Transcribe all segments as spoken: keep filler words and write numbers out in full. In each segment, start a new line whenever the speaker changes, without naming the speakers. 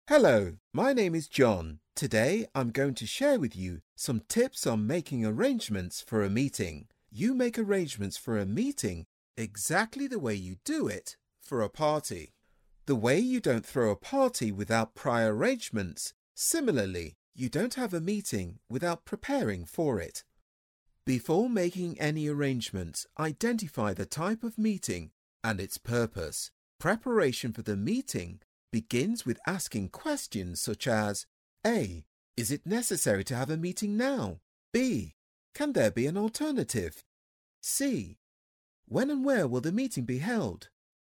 Hello, my name is John. Today I'm going to share with you some tips on making arrangements for a meeting. You make arrangements for a meeting exactly the way you do it for a party. The way you don't throw a party without prior arrangements. Similarly, you don't have a meeting without preparing for it. Before making any arrangements, identify the type of meeting and its purpose. Preparation for the meeting begins with asking questions such as A. Is it necessary to have a meeting now? B. Can there be an alternative? C. When and where will the meeting be held?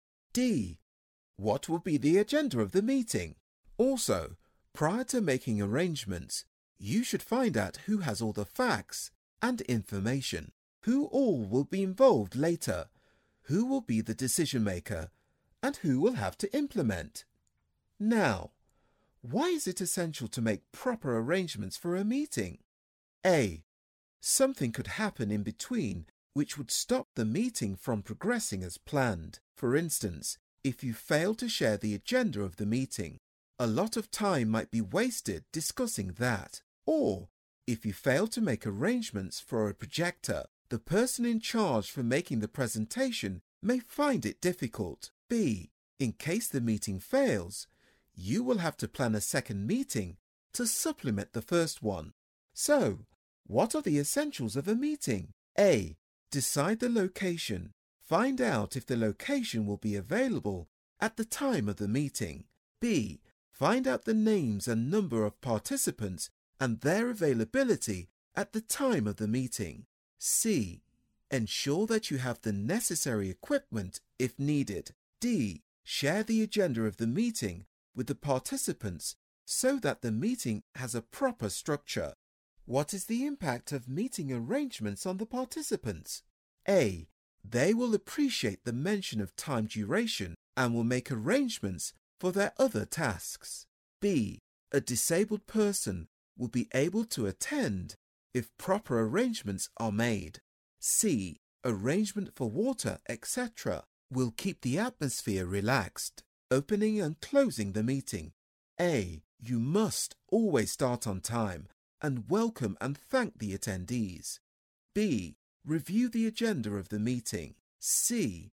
D. What will be the agenda of the meeting? Also, prior to making arrangements, you should find out who has all the facts and information, who all will be involved later, who will be the decision maker, and who will have to implement. Now, why is it essential to make proper arrangements for a meeting? A. Something could happen in between which would stop the meeting from progressing as planned. For instance, if you fail to share the agenda of the meeting, a lot of time might be wasted discussing that. Or, if you fail to make arrangements for a projector, the person in charge for making the presentation may find it difficult. B. In case the meeting fails, you will have to plan a second meeting to supplement the first one. So, what are the essentials of a meeting? A. Decide the location. Find out if the location will be available at the time of the meeting. B. Find out the names and number of participants and their availability at the time of the meeting. C. Ensure that you have the necessary equipment if needed. D. Share the agenda of the meeting with the participants so that the meeting has a proper structure. What is the impact of meeting arrangements on the participants? A. They will appreciate the mention of time duration and will make arrangements for their other tasks. B. A disabled person will be able to attend if proper arrangements are made. C. Arrangement for water, et cetera will keep the atmosphere relaxed. Opening and closing the meeting. A. You must always start on time and welcome and thank the attendees. B. Review the agenda of the meeting. C.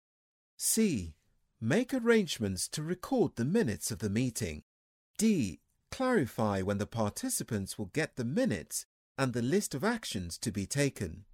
C. Make arrangements to record the minutes of the meeting. D. Clarify when the participants will get the minutes and the list of actions to be taken.